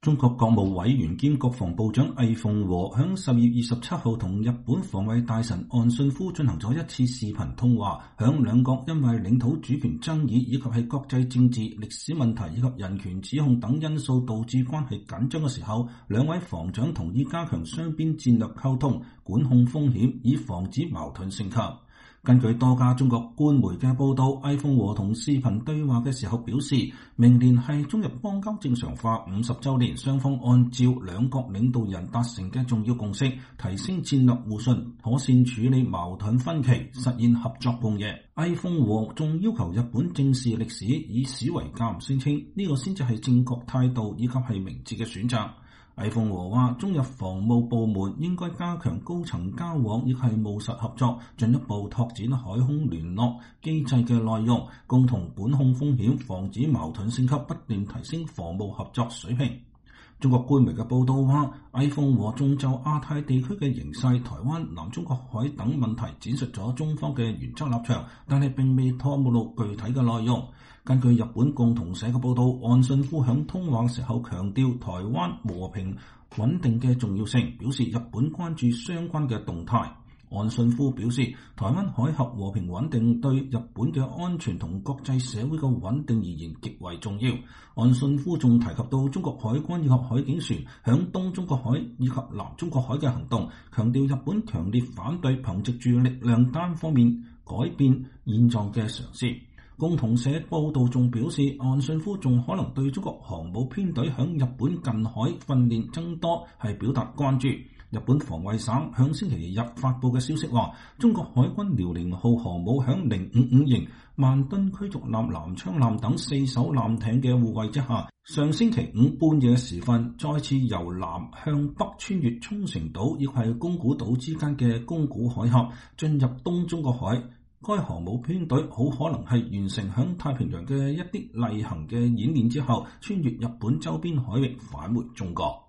中國國務委員兼國防部長魏鳳和喺10月27號同日本防衛大臣岸信夫進行咗一次視頻通話，響兩國因為領土主權爭議以及係國際政治、歷史問題以及人權指控等因素導致關係緊張嘅時候，兩位防長同意加強雙邊戰略溝通，管控風險，以防止矛盾升級。根據多家中國官媒嘅報道，魏鳳和同視頻對話嘅時候表示，明年係中日邦交正常化50週年，雙方按照兩國領導人達成嘅重要共識，提升戰略互信，妥善處理矛盾分歧，實現合作共贏。魏鳳和仲要求日本正視歷史，以史為鑑，聲稱呢個先至係正確態度以及係明智嘅選擇。魏鳳和話，中日防務部門應該加強高層交往，亦係務實合作，進一步拓展海空聯絡機制嘅內容，共同管控風險，防止矛盾升級，不斷提升防務合作水平。中國官媒嘅報道話，魏鳳和仲就亞太地區嘅形勢、台灣、南中國海等問題展述咗中方嘅原則立場，但係並未透露具體嘅內容。根據日本共同社嘅報道，岸信夫響通話時候強調台灣和平穩定嘅重要性，表示日本關注相關嘅動態。岸信夫表示，台灣海峽和平穩定對日本嘅安全同國際社會嘅穩定而言極為重要。岸信夫仲提及到中國海軍以及海警船響東中國海以及南中國海嘅行動，強調日本強烈反對憑藉住力量單方面改變現狀嘅嘗試。共同社報道仲表示，岸信夫仲可能對中國航母編隊響日本近海訓練增多係表達關注。日本防衛省響星期日發布嘅消息話，中國海軍遼寧號航母響055型萬噸驅逐艦、南昌艦等4艘艦艇嘅護衛之下，上星期五半夜時分再次由南向北穿越沖繩島以及係宮古島之間嘅宮古海峽，進入東中國海。該航母編隊好可能係完成響太平洋嘅一啲例行嘅演練之後，穿越日本周邊海域返回中國。